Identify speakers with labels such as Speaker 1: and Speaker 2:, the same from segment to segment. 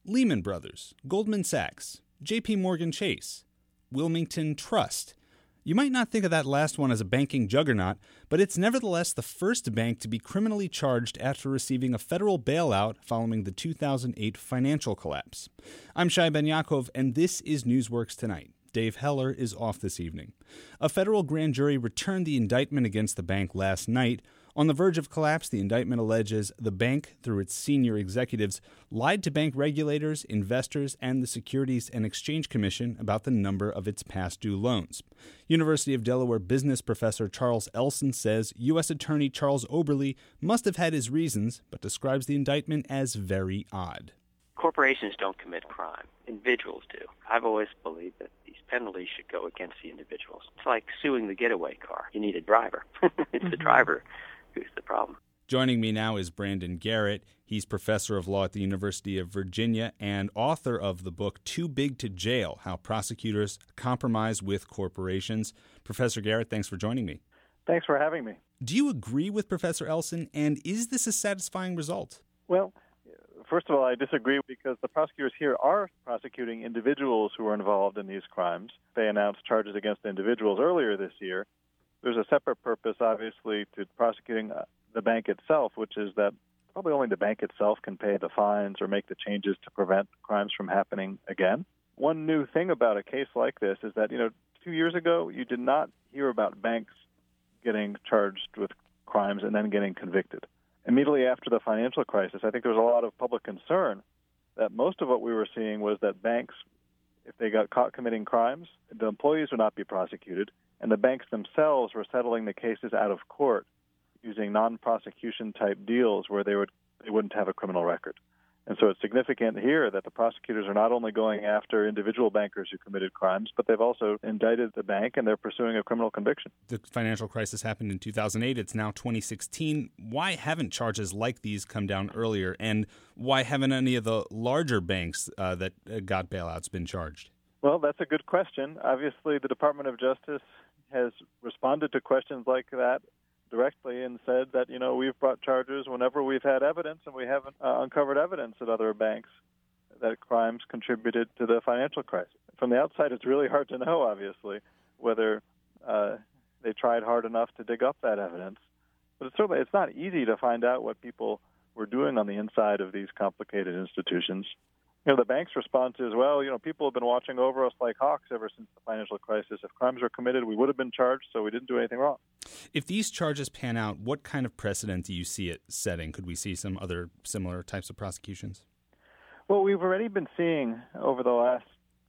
Speaker 1: Lehman Brothers, Goldman Sachs, JP Morgan Chase, Wilmington Trust. You might not think of that last one as a banking juggernaut, but it's nevertheless the first bank to be criminally charged after receiving a federal bailout following the 2008 financial collapse. I'm Shai Ben Yaakov, and this is Newsworks Tonight. Dave Heller is off this evening. A federal grand jury returned the indictment against the bank last night. On the verge of collapse, the indictment alleges the bank, through its senior executives, lied to bank regulators, investors, and the Securities and Exchange Commission about the number of its past due loans. University of Delaware business professor Charles Elson says U.S. Attorney Charles Oberle must have had his reasons, but describes the indictment as very odd.
Speaker 2: Corporations don't commit crime. Individuals do. I've always believed that these penalties should go against the individuals. It's like suing the getaway car. You need a driver. It's the driver who's the problem.
Speaker 1: Joining me now is Brandon Garrett. He's professor of law at the University of Virginia and author of the book Too Big to Jail: How Prosecutors Compromise with Corporations. Professor Garrett, thanks for joining me.
Speaker 3: Thanks for having me.
Speaker 1: Do you agree with Professor Elson, and is this a satisfying result?
Speaker 3: Well, first of all, I disagree because the prosecutors here are prosecuting individuals who are involved in these crimes. They announced charges against individuals earlier this year. There's a separate purpose, obviously, to prosecuting the bank itself, which is that probably only the bank itself can pay the fines or make the changes to prevent crimes from happening again. One new thing about a case like this is that, 2 years ago, you did not hear about banks getting charged with crimes and then getting convicted. Immediately after the financial crisis, I think there was a lot of public concern that most of what we were seeing was that banks, if they got caught committing crimes, the employees would not be prosecuted, and the banks themselves were settling the cases out of court using non-prosecution type deals where they wouldn't have a criminal record. And so it's significant here that the prosecutors are not only going after individual bankers who committed crimes, but they've also indicted the bank and they're pursuing a criminal conviction.
Speaker 1: The financial crisis happened in 2008. It's now 2016. Why haven't charges like these come down earlier? And why haven't any of the larger banks that got bailouts been charged?
Speaker 3: Well, that's a good question. Obviously, the Department of Justice has responded to questions like that directly and said that, we've brought charges whenever we've had evidence, and we haven't uncovered evidence at other banks that crimes contributed to the financial crisis. From the outside, it's really hard to know, obviously, whether they tried hard enough to dig up that evidence. But it's not easy to find out what people were doing on the inside of these complicated institutions. The bank's response is, people have been watching over us like hawks ever since the financial crisis. If crimes were committed, we would have been charged, so we didn't do anything wrong.
Speaker 1: If these charges pan out, what kind of precedent do you see it setting? Could we see some other similar types of prosecutions?
Speaker 3: Well, we've already been seeing over the last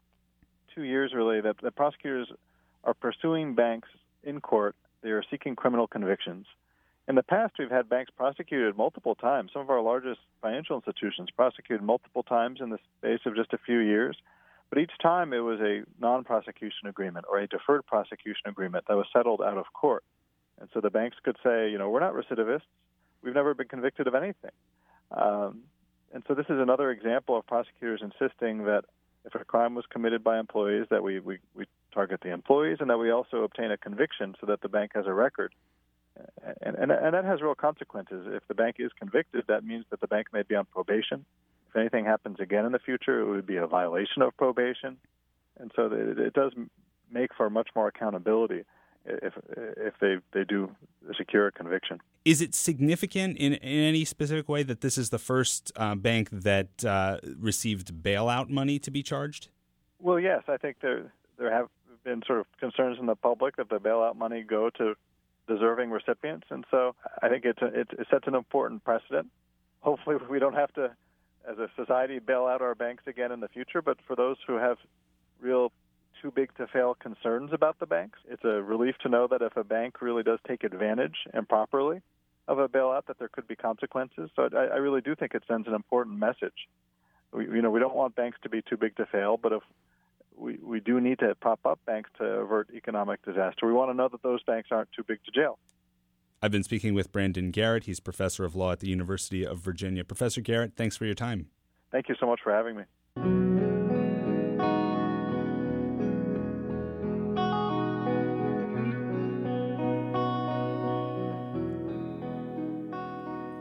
Speaker 3: 2 years, really, that the prosecutors are pursuing banks in court. They are seeking criminal convictions. In the past, we've had banks prosecuted multiple times. Some of our largest financial institutions prosecuted multiple times in the space of just a few years. But each time it was a non-prosecution agreement or a deferred prosecution agreement that was settled out of court. And so the banks could say, we're not recidivists. We've never been convicted of anything. And so this is another example of prosecutors insisting that if a crime was committed by employees, that we target the employees and that we also obtain a conviction so that the bank has a record. And that has real consequences. If the bank is convicted, that means that the bank may be on probation. If anything happens again in the future, it would be a violation of probation. And so it does make for much more accountability if they do secure a conviction.
Speaker 1: Is it significant in any specific way that this is the first bank that received bailout money to be charged?
Speaker 3: Well, yes. I think there have been sort of concerns in the public that the bailout money go to deserving recipients, and so I think it sets an important precedent. Hopefully we don't have to, as a society, bail out our banks again in the future, but for those who have real too-big-to-fail concerns about the banks, it's a relief to know that if a bank really does take advantage improperly of a bailout, that there could be consequences. So I really do think it sends an important message. We don't want banks to be too big to fail, but if we do need to prop up banks to avert economic disaster. We want to know that those banks aren't too big to jail.
Speaker 1: I've been speaking with Brandon Garrett. He's professor of law at the University of Virginia. Professor Garrett, thanks for your time.
Speaker 3: Thank you so much for having me.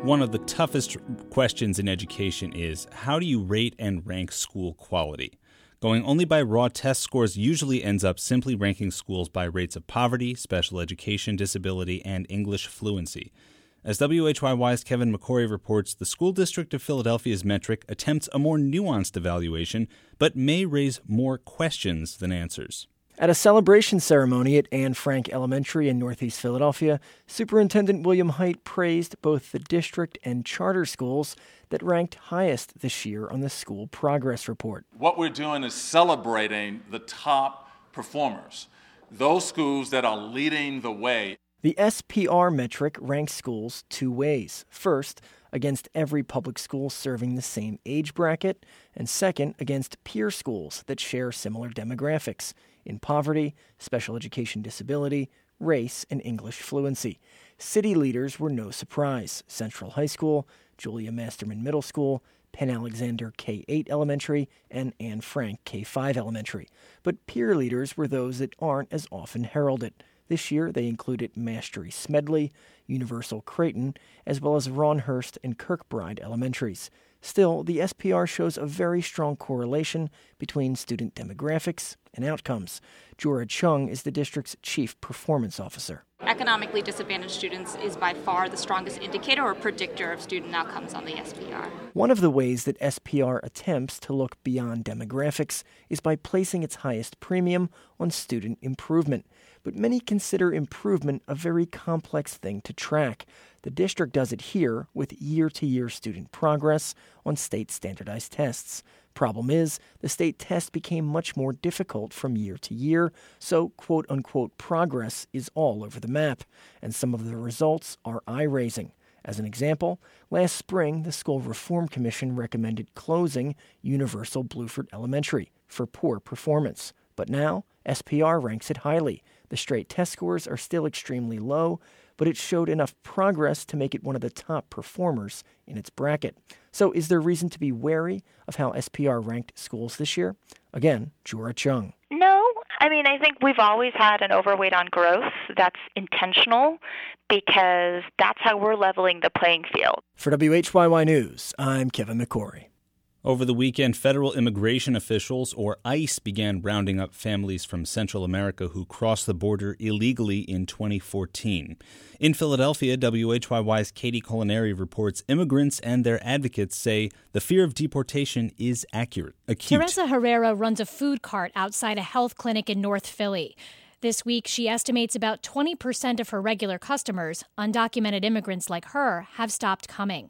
Speaker 1: One of the toughest questions in education is, how do you rate and rank school quality? Going only by raw test scores usually ends up simply ranking schools by rates of poverty, special education, disability, and English fluency. As WHYY's Kevin McCory reports, the School District of Philadelphia's metric attempts a more nuanced evaluation, but may raise more questions than answers.
Speaker 4: At a celebration ceremony at Anne Frank Elementary in Northeast Philadelphia, Superintendent William Hite praised both the district and charter schools that ranked highest this year on the School Progress Report.
Speaker 5: What we're doing is celebrating the top performers, those schools that are leading the way.
Speaker 4: The SPR metric ranks schools two ways. First, against every public school serving the same age bracket, and second, against peer schools that share similar demographics in poverty, special education disability, race, and English fluency. City leaders were no surprise. Central High School, Julia Masterman Middle School, Penn Alexander K-8 Elementary, and Anne Frank K-5 Elementary. But peer leaders were those that aren't as often heralded. This year, they included Mastery Smedley, Universal Creighton, as well as Ronhurst and Kirkbride Elementaries. Still, the SPR shows a very strong correlation between student demographics and outcomes. Jura Chung is the district's chief performance officer.
Speaker 6: Economically disadvantaged students is by far the strongest indicator or predictor of student outcomes on the SPR.
Speaker 4: One of the ways that SPR attempts to look beyond demographics is by placing its highest premium on student improvement. But many consider improvement a very complex thing to track. The district does it here with year-to-year student progress on state standardized tests. Problem is, the state test became much more difficult from year to year, so quote-unquote progress is all over the map, and some of the results are eye-raising. As an example, last spring, the School Reform Commission recommended closing Universal Bluford Elementary for poor performance. But now, SPR ranks it highly. The straight test scores are still extremely low, but it showed enough progress to make it one of the top performers in its bracket. So is there reason to be wary of how SPR ranked schools this year? Again, Jura Chung.
Speaker 7: No. I think we've always had an overweight on growth. That's intentional because that's how we're leveling the playing field.
Speaker 4: For WHYY News, I'm Kevin McCory.
Speaker 1: Over the weekend, federal immigration officials, or ICE, began rounding up families from Central America who crossed the border illegally in 2014. In Philadelphia, WHYY's Katie Culinary reports immigrants and their advocates say the fear of deportation is acute.
Speaker 8: Teresa Herrera runs a food cart outside a health clinic in North Philly. This week, she estimates about 20% of her regular customers, undocumented immigrants like her, have stopped coming.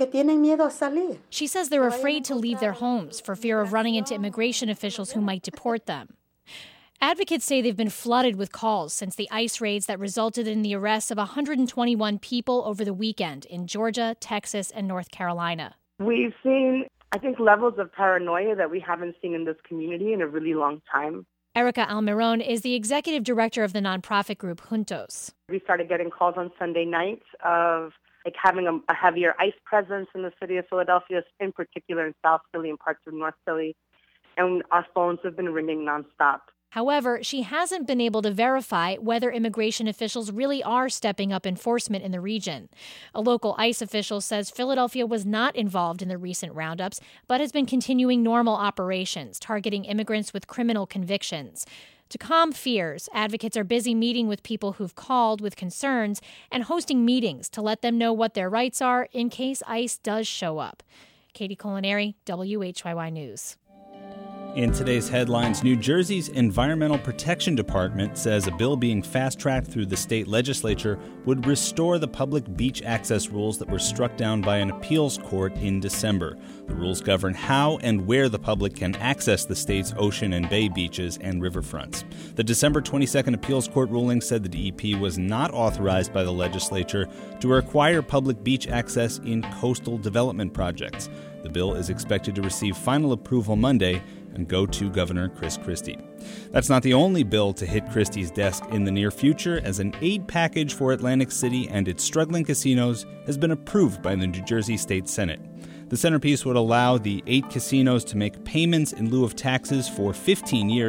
Speaker 8: She says they're afraid to leave their homes for fear of running into immigration officials who might deport them. Advocates say they've been flooded with calls since the ICE raids that resulted in the arrests of 121 people over the weekend in Georgia, Texas, and North Carolina.
Speaker 9: We've seen, levels of paranoia that we haven't seen in this community in a really long time.
Speaker 8: Erica Almiron is the executive director of the nonprofit group Juntos.
Speaker 9: We started getting calls on Sunday nights of having a heavier ICE presence in the city of Philadelphia, in particular in South Philly and parts of North Philly. And our phones have been ringing nonstop.
Speaker 8: However, she hasn't been able to verify whether immigration officials really are stepping up enforcement in the region. A local ICE official says Philadelphia was not involved in the recent roundups, but has been continuing normal operations, targeting immigrants with criminal convictions. To calm fears, advocates are busy meeting with people who've called with concerns and hosting meetings to let them know what their rights are in case ICE does show up. Katie Culinary, WHYY News.
Speaker 1: In today's headlines, New Jersey's Environmental Protection Department says a bill being fast-tracked through the state legislature would restore the public beach access rules that were struck down by an appeals court in December. The rules govern how and where the public can access the state's ocean and bay beaches and riverfronts. The December 22nd appeals court ruling said the DEP was not authorized by the legislature to require public beach access in coastal development projects. The bill is expected to receive final approval Monday and go to Governor Chris Christie. That's not the only bill to hit Christie's desk in the near future, as an aid package for Atlantic City and its struggling casinos has been approved by the New Jersey State Senate. The centerpiece would allow the 8 casinos to make payments in lieu of taxes for 15 years.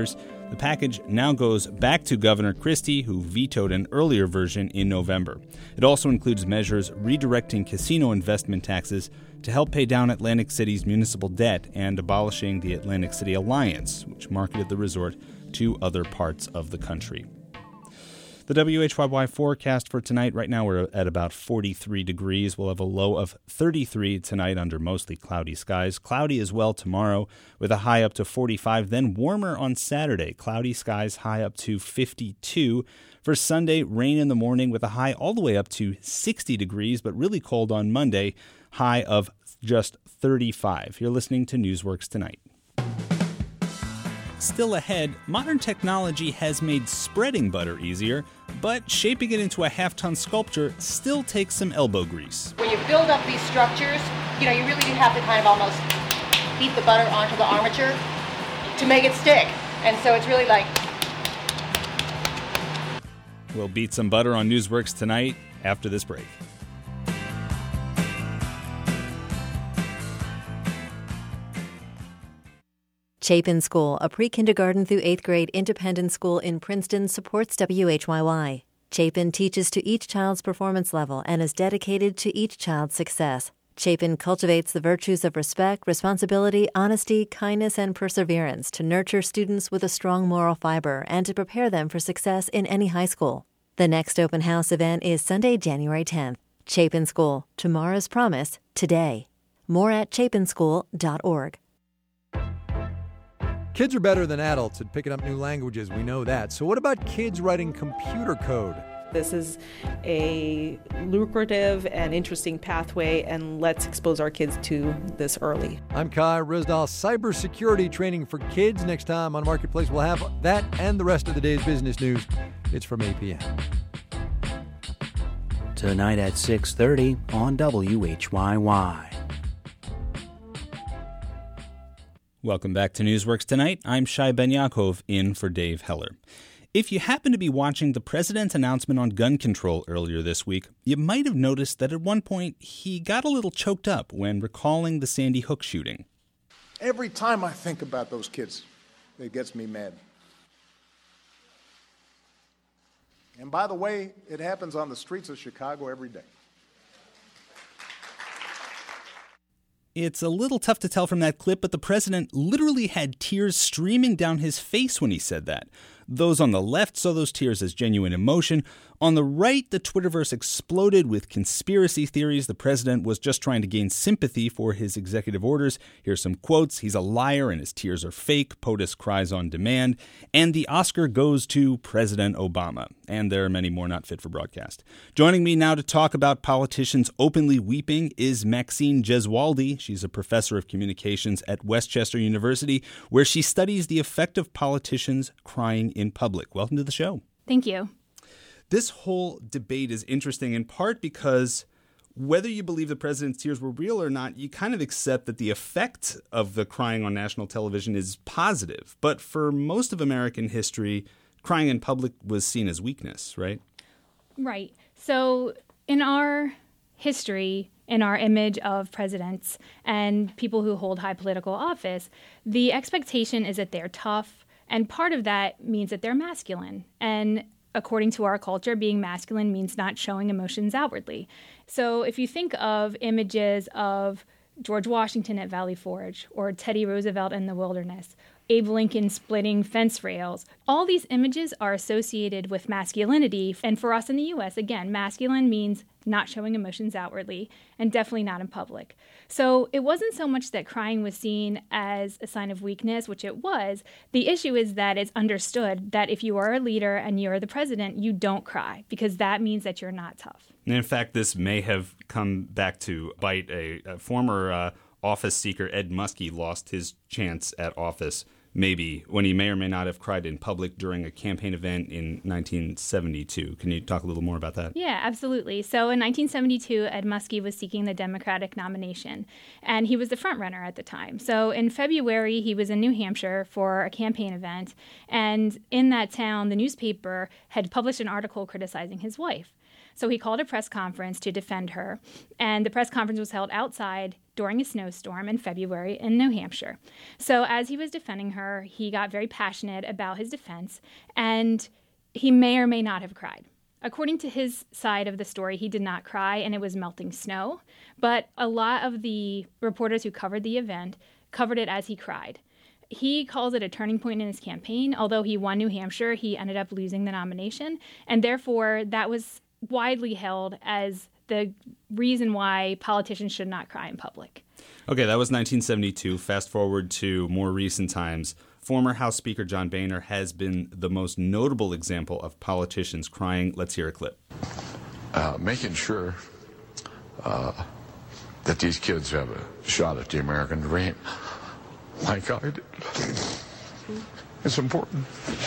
Speaker 1: The package now goes back to Governor Christie, who vetoed an earlier version in November. It also includes measures redirecting casino investment taxes to help pay down Atlantic City's municipal debt and abolishing the Atlantic City Alliance, which marketed the resort to other parts of the country. The WHYY forecast for tonight, right now we're at about 43 degrees. We'll have a low of 33 tonight under mostly cloudy skies. Cloudy as well tomorrow with a high up to 45, then warmer on Saturday. Cloudy skies, high up to 52. For Sunday, rain in the morning with a high all the way up to 60 degrees, but really cold on Monday, high of just 35. You're listening to Newsworks Tonight. Still ahead, modern technology has made spreading butter easier, but shaping it into a half-ton sculpture still takes some elbow grease.
Speaker 10: When you build up these structures, you really do have to kind of almost beat the butter onto the armature to make it stick. And so it's really like...
Speaker 1: We'll beat some butter on Newsworks Tonight after this break.
Speaker 11: Chapin School, a pre-kindergarten through 8th grade independent school in Princeton, supports WHYY. Chapin teaches to each child's performance level and is dedicated to each child's success. Chapin cultivates the virtues of respect, responsibility, honesty, kindness, and perseverance to nurture students with a strong moral fiber and to prepare them for success in any high school. The next open house event is Sunday, January 10th. Chapin School, tomorrow's promise, today. More at chapinschool.org.
Speaker 12: Kids are better than adults at picking up new languages, we know that. So what about kids writing computer code?
Speaker 13: This is a lucrative and interesting pathway, and let's expose our kids to this early.
Speaker 12: I'm Kai Risdal. Cybersecurity training for kids. Next time on Marketplace, we'll have that and the rest of the day's business news. It's from APM.
Speaker 14: Tonight at 6:30 on WHYY.
Speaker 1: Welcome back to Newsworks Tonight. I'm Shai Ben-Yaakov in for Dave Heller. If you happen to be watching the president's announcement on gun control earlier this week, you might have noticed that at one point he got a little choked up when recalling the Sandy Hook shooting.
Speaker 15: Every time I think about those kids, it gets me mad. And by the way, it happens on the streets of Chicago every day.
Speaker 1: It's a little tough to tell from that clip, but the president literally had tears streaming down his face when he said that. Those on the left saw those tears as genuine emotion. On the right, the Twitterverse exploded with conspiracy theories. The president was just trying to gain sympathy for his executive orders. Here's some quotes. He's a liar and his tears are fake. POTUS cries on demand. And the Oscar goes to President Obama. And there are many more not fit for broadcast. Joining me now to talk about politicians openly weeping is Maxine Jeswaldi. She's a professor of communications at Westchester University, where she studies the effect of politicians crying in public. Welcome to the show.
Speaker 6: Thank you.
Speaker 1: This whole debate is interesting in part because whether you believe the president's tears were real or not, you kind of accept that the effect of the crying on national television is positive. But for most of American history, crying in public was seen as weakness, right?
Speaker 6: Right. So in our history, in our image of presidents and people who hold high political office, the expectation is that they're tough. And part of that means that they're masculine. And according to our culture, being masculine means not showing emotions outwardly. So if you think of images of George Washington at Valley Forge or Teddy Roosevelt in the wilderness, Abe Lincoln splitting fence rails, all these images are associated with masculinity. And for us in the U.S., again, masculine means not showing emotions outwardly and definitely not in public. So it wasn't so much that crying was seen as a sign of weakness, which it was. The issue is that it's understood that if you are a leader and you're the president, you don't cry because that means that you're not tough.
Speaker 1: And in fact, this may have come back to bite a former office seeker. Ed Muskie lost his chance at office maybe when he may or may not have cried in public during a campaign event in 1972. Can you talk a little more about that?
Speaker 6: Yeah, absolutely. So in 1972, Ed Muskie was seeking the Democratic nomination, and he was the front runner at the time. So in February, he was in New Hampshire for a campaign event, and in that town, the newspaper had published an article criticizing his wife. So he called a press conference to defend her, and the press conference was held outside during a snowstorm in February in New Hampshire. So as he was defending her, he got very passionate about his defense, and he may or may not have cried. According to his side of the story, he did not cry, and it was melting snow. But a lot of the reporters who covered the event covered it as he cried. He calls it a turning point in his campaign. Although he won New Hampshire, he ended up losing the nomination, and therefore that was widely held as the reason why politicians should not cry in public.
Speaker 1: Okay, that was 1972. Fast forward to more recent times. Former House Speaker John Boehner has been the most notable example of politicians crying. Let's hear a clip.
Speaker 16: Making sure that these kids have a shot at the American dream, like I did. It's important.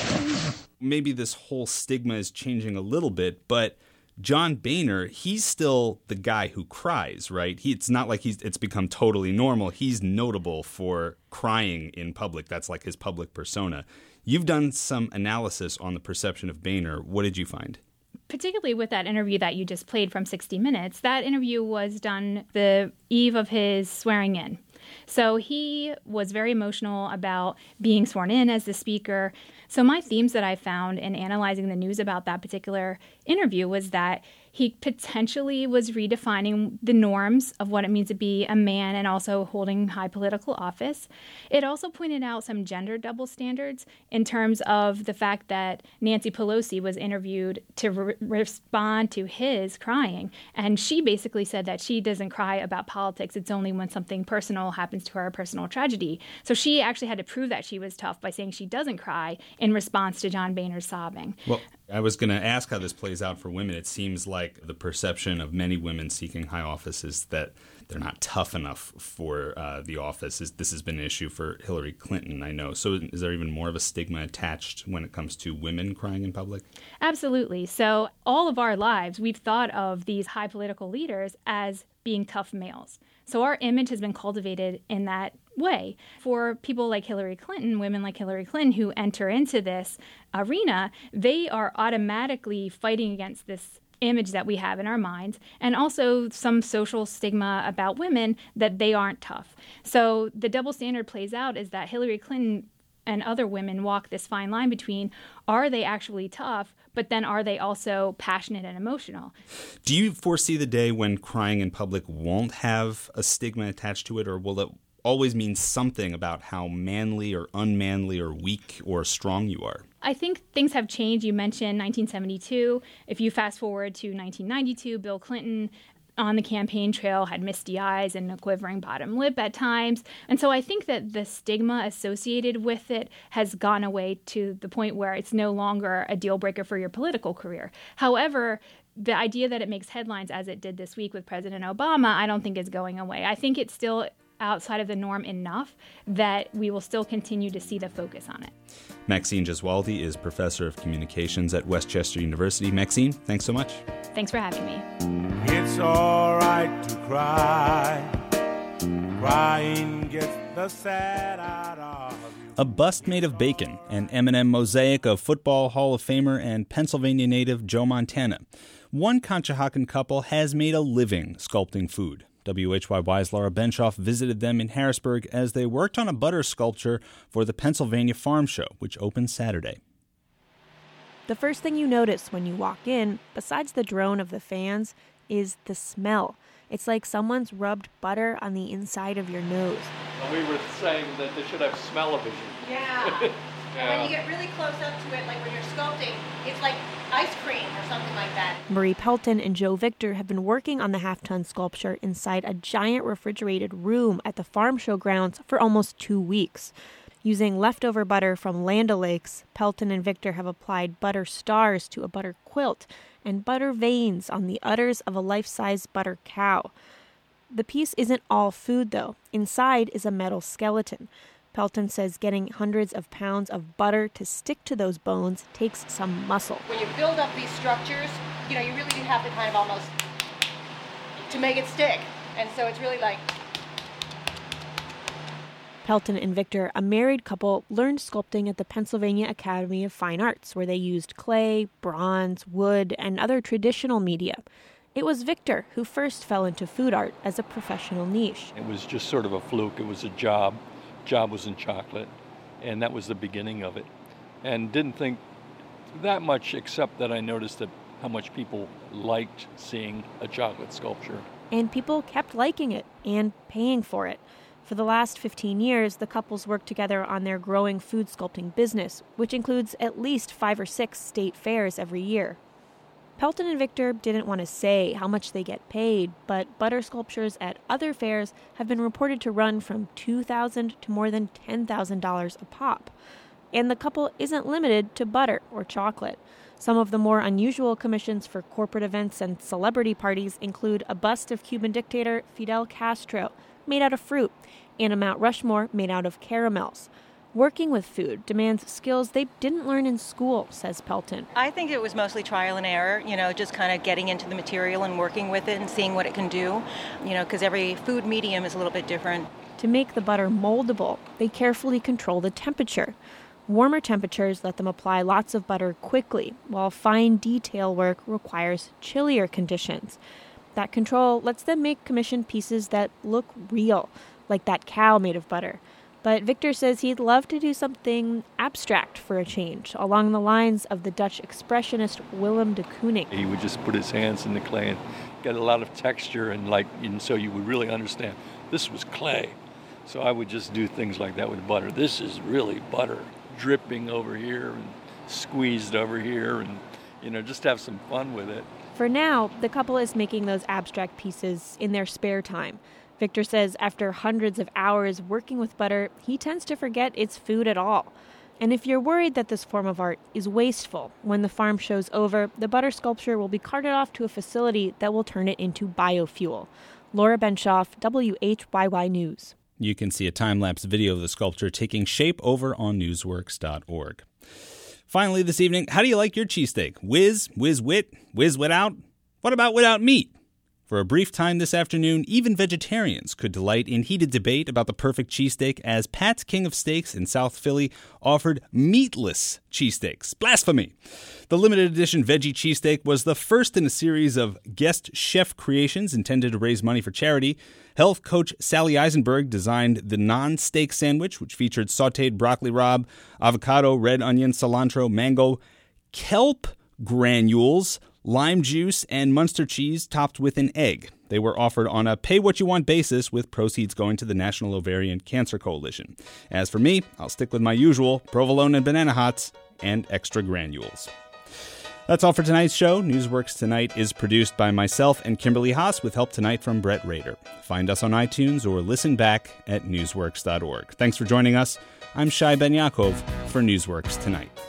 Speaker 1: Maybe this whole stigma is changing a little bit, but John Boehner, he's still the guy who cries, right? It's not like it's become totally normal. He's notable for crying in public. That's like his public persona. You've done some analysis on the perception of Boehner. What did you find?
Speaker 6: Particularly with that interview that you just played from 60 Minutes, that interview was done the eve of his swearing in. So he was very emotional about being sworn in as the speaker. So my themes that I found in analyzing the news about that particular interview was that he potentially was redefining the norms of what it means to be a man and also holding high political office. It also pointed out some gender double standards in terms of the fact that Nancy Pelosi was interviewed to respond to his crying. And she basically said that she doesn't cry about politics. It's only when something personal happens to her, a personal tragedy. So she actually had to prove that she was tough by saying she doesn't cry in response to John Boehner's sobbing.
Speaker 1: Well, I was going to ask how this plays out for women. It seems like the perception of many women seeking high office is that they're not tough enough for the office. This has been an issue for Hillary Clinton, I know. So is there even more of a stigma attached when it comes to women crying in public?
Speaker 6: Absolutely. So all of our lives, we've thought of these high political leaders as being tough males. So our image has been cultivated in that way. For people like Hillary Clinton, women like Hillary Clinton who enter into this arena, they are automatically fighting against this image that we have in our minds, and also some social stigma about women that they aren't tough. So the double standard plays out is that Hillary Clinton and other women walk this fine line between, are they actually tough, but then are they also passionate and emotional?
Speaker 1: Do you foresee the day when crying in public won't have a stigma attached to it, or will it always mean something about how manly or unmanly or weak or strong you are?
Speaker 6: I think things have changed. You mentioned 1972. If you fast forward to 1992, Bill Clinton on the campaign trail had misty eyes and a quivering bottom lip at times. And so I think that the stigma associated with it has gone away to the point where it's no longer a deal breaker for your political career. However, the idea that it makes headlines as it did this week with President Obama, I don't think is going away. I think it's still outside of the norm enough that we will still continue to see the focus on it.
Speaker 1: Maxine Gesualdi is professor of communications at Westchester University. Maxine, thanks so much.
Speaker 6: Thanks for having me.
Speaker 17: It's all right to cry. Crying gets the sad out of you.
Speaker 1: A bust made of bacon, an M&M mosaic of Football Hall of Famer and Pennsylvania native Joe Montana. One Conshohocken couple has made a living sculpting food. WHYY's Laura Benshoff visited them in Harrisburg as they worked on a butter sculpture for the Pennsylvania Farm Show, which opens Saturday.
Speaker 18: The first thing you notice when you walk in, besides the drone of the fans, is the smell. It's like someone's rubbed butter on the inside of your nose.
Speaker 19: Well, we were saying that they should have smell-o-vision.
Speaker 10: Yeah. When you get really close up to it, like when you're sculpting, it's like ice cream or something like that.
Speaker 18: Marie Pelton and Joe Victor have been working on the half-ton sculpture inside a giant refrigerated room at the farm show grounds for almost 2 weeks. Using leftover butter from Land O'Lakes, Pelton and Victor have applied butter stars to a butter quilt and butter veins on the udders of a life-size butter cow. The piece isn't all food, though. Inside is a metal skeleton. Pelton says getting hundreds of pounds of butter to stick to those bones takes some muscle.
Speaker 10: When you build up these structures, you really do have to kind of almost to make it stick. And so it's really like...
Speaker 18: Pelton and Victor, a married couple, learned sculpting at the Pennsylvania Academy of Fine Arts, where they used clay, bronze, wood, and other traditional media. It was Victor who first fell into food art as a professional niche.
Speaker 19: It was just sort of a fluke. It was a job. Job was in chocolate, and that was the beginning of it. And didn't think that much, except that I noticed that how much people liked seeing a chocolate sculpture.
Speaker 18: And people kept liking it and paying for it. For the last 15 years, the couples worked together on their growing food sculpting business, which includes at least 5 or 6 state fairs every year. Pelton and Victor didn't want to say how much they get paid, but butter sculptures at other fairs have been reported to run from $2,000 to more than $10,000 a pop. And the couple isn't limited to butter or chocolate. Some of the more unusual commissions for corporate events and celebrity parties include a bust of Cuban dictator Fidel Castro, made out of fruit, and a Mount Rushmore made out of caramels. Working with food demands skills they didn't learn in school, says Pelton.
Speaker 10: I think it was mostly trial and error, just kind of getting into the material and working with it and seeing what it can do, because every food medium is a little bit different.
Speaker 18: To make the butter moldable, they carefully control the temperature. Warmer temperatures let them apply lots of butter quickly, while fine detail work requires chillier conditions. That control lets them make commissioned pieces that look real, like that cow made of butter. But Victor says he'd love to do something abstract for a change, along the lines of the Dutch expressionist Willem de Kooning.
Speaker 19: He would just put his hands in the clay and get a lot of texture, and so you would really understand this was clay. So I would just do things like that with butter. This is really butter, dripping over here and squeezed over here, and just have some fun with it.
Speaker 18: For now, the couple is making those abstract pieces in their spare time. Victor says after hundreds of hours working with butter, he tends to forget it's food at all. And if you're worried that this form of art is wasteful, when the farm show's over, the butter sculpture will be carted off to a facility that will turn it into biofuel. Laura Benshoff, WHYY News.
Speaker 1: You can see a time-lapse video of the sculpture taking shape over on newsworks.org. Finally this evening, how do you like your cheesesteak? Whiz, whiz-wit, whiz-without? What about without meat? For a brief time this afternoon, even vegetarians could delight in heated debate about the perfect cheesesteak as Pat's King of Steaks in South Philly offered meatless cheesesteaks. Blasphemy! The limited edition veggie cheesesteak was the first in a series of guest chef creations intended to raise money for charity. Health coach Sally Eisenberg designed the non-steak sandwich, which featured sautéed broccoli rabe, avocado, red onion, cilantro, mango, kelp granules, lime juice, and Munster cheese topped with an egg. They were offered on a pay-what-you-want basis, with proceeds going to the National Ovarian Cancer Coalition. As for me, I'll stick with my usual provolone and banana hots and extra granules. That's all for tonight's show. Newsworks Tonight is produced by myself and Kimberly Haas with help tonight from Brett Rader. Find us on iTunes or listen back at newsworks.org. Thanks for joining us. I'm Shai Ben Yaakov for Newsworks Tonight.